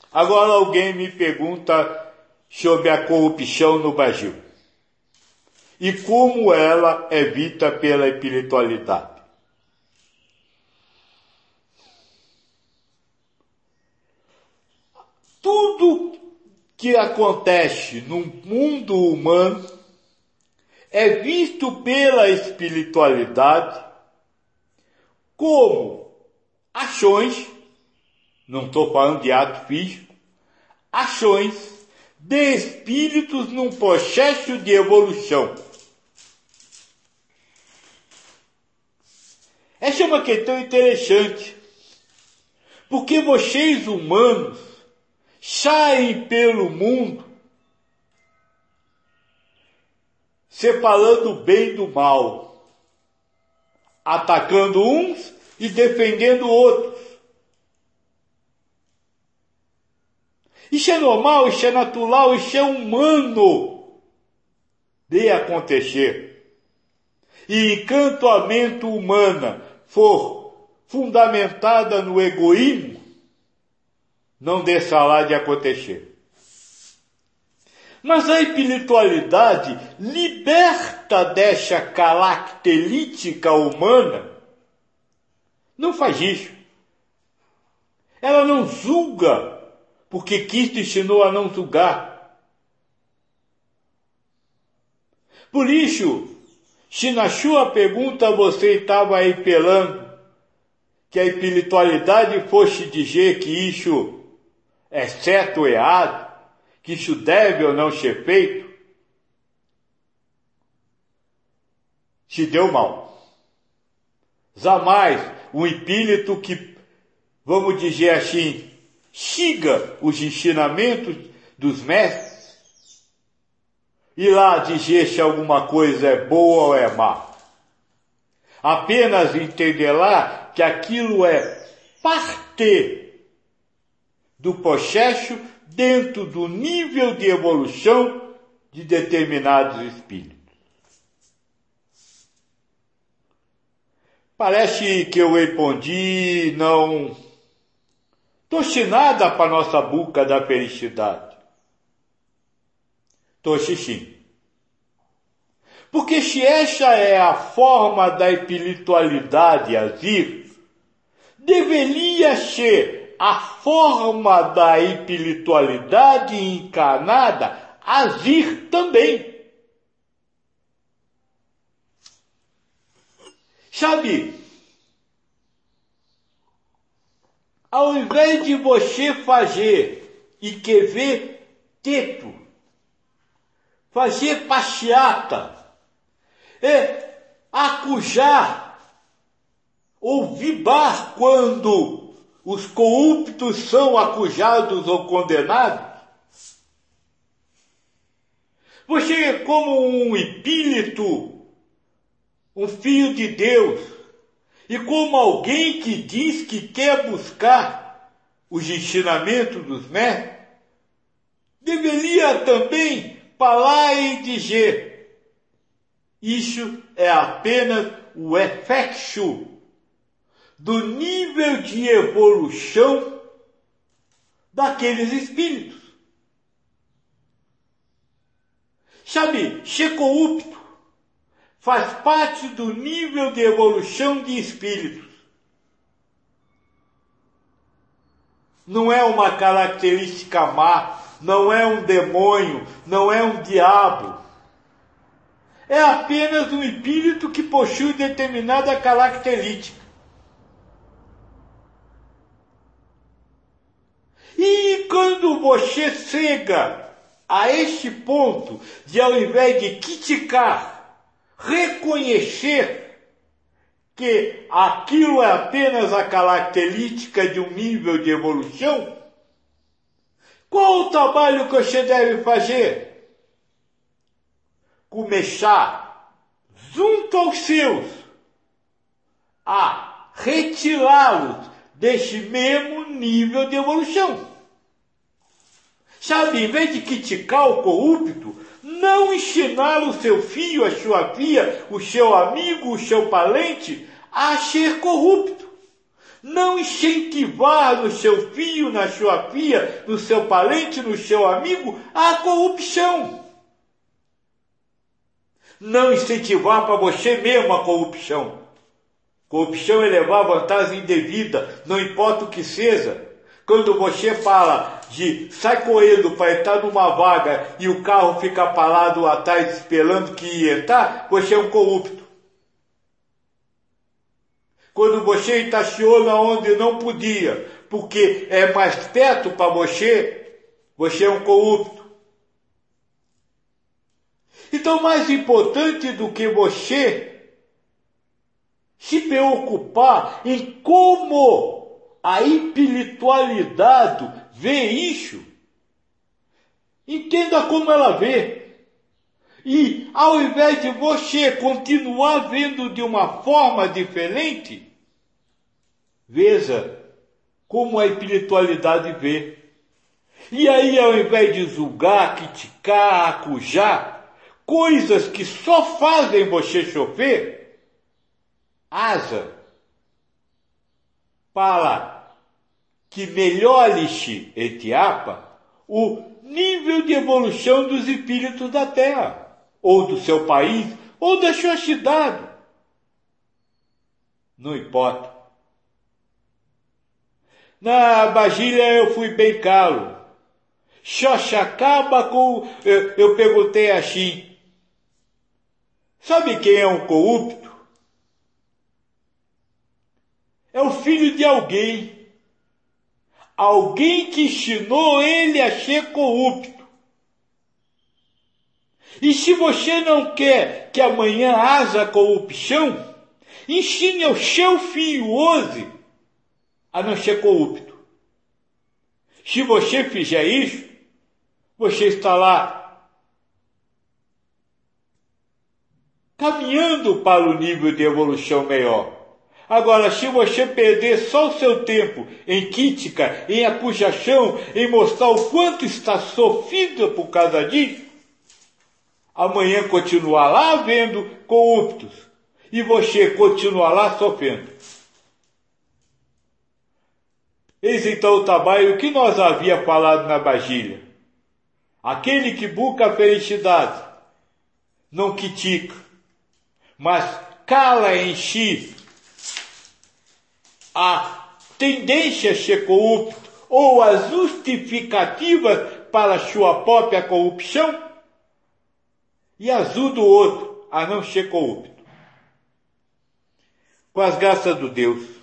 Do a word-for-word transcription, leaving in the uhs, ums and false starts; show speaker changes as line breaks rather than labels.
Agora alguém me pergunta sobre a corrupção no Brasil e como ela é vista pela espiritualidade. Tudo que acontece no mundo humano é visto pela espiritualidade como ações, não estou falando de ato físico, ações de espíritos num processo de evolução. Essa é uma questão interessante, porque vocês humanos saem pelo mundo separando o bem do mal, atacando uns e defendendo outros. Isso é normal, isso é natural, isso é humano de acontecer. E enquanto a mente humana for fundamentada no egoísmo, não deixará de acontecer. Mas a espiritualidade liberta dessa característica humana, não faz isso. Ela não julga, porque Cristo ensinou a não julgar. Por isso, se na sua pergunta você estava aí pelando que a espiritualidade fosse dizer que isso é certo ou errado, que isso deve ou não ser feito, se deu mal. Jamais um espírito que, vamos dizer assim, siga os ensinamentos dos mestres e lá dizer se alguma coisa é boa ou é má. Apenas entenderá que aquilo é parte do processo dentro do nível de evolução de determinados espíritos. Parece que eu respondi, não trouxe nada para a nossa boca da felicidade. Trouxe sim. Porque se essa é a forma da espiritualidade agir, deveria ser a forma da espiritualidade encarnada agir também. Sabe, ao invés de você fazer e querer teto, fazer passeata, é acujar ou vibrar quando os corruptos são acusados ou condenados, você é como um espírito, um filho de Deus, e como alguém que diz que quer buscar os ensinamentos dos mestres, deveria também falar e dizer: isso é apenas o efeito do nível de evolução daqueles espíritos. Sabe, ser corrupto faz parte do nível de evolução de espíritos. Não é uma característica má, não é um demônio, não é um diabo. É apenas um espírito que possui determinada característica. E quando você chega a este ponto de, ao invés de criticar, reconhecer que aquilo é apenas a característica de um nível de evolução, qual o trabalho que você deve fazer? Começar, junto aos seus, a retirá-los deste mesmo nível de evolução. Sabe, em vez de criticar o corrupto, não ensinar o seu filho, a sua filha, o seu amigo, o seu parente a ser corrupto. não incentivar no seu filho, na sua filha, no seu parente, no seu amigo, a corrupção. Não incentivar para você mesmo a corrupção. Corrupção é levar vantagem indevida, não importa o que seja. Quando você fala de sai correndo para entrar numa vaga e o carro fica parado atrás esperando que ia entrar, você é um corrupto. Quando você estaciona onde não podia, porque é mais perto para você, você é um corrupto. Então, mais importante do que você se preocupar em como a espiritualidade vê isso, entenda como ela vê. E ao invés de você continuar vendo de uma forma diferente, veja como a espiritualidade vê. E aí, ao invés de julgar, criticar, acujar, coisas que só fazem você sofrer, asa para que melhore-se, etiapa, o nível de evolução dos espíritos da Terra, ou do seu país, ou da sua cidade. Não importa. Na Bagília eu fui bem calo. Xoxa acaba com... Eu, eu perguntei assim, sabe quem é um corrupto? É o filho de alguém. Alguém que ensinou ele a ser corrupto. E se você não quer que amanhã haja corrupção, ensine ao seu filho hoje a não ser corrupto. Se você fizer isso, você está lá caminhando para o nível de evolução melhor. Agora, se você perder só o seu tempo em crítica, em acusação, em mostrar o quanto está sofrido por causa disso, amanhã continuar lá vendo corruptos e você continuar lá sofrendo. Eis então o trabalho que nós havia falado na Bagília. Aquele que busca a felicidade não critica, mas cala em si a tendência a ser corrupto ou as justificativas para a sua própria corrupção e ajuda o outro a não ser corrupto. Com as graças do Deus,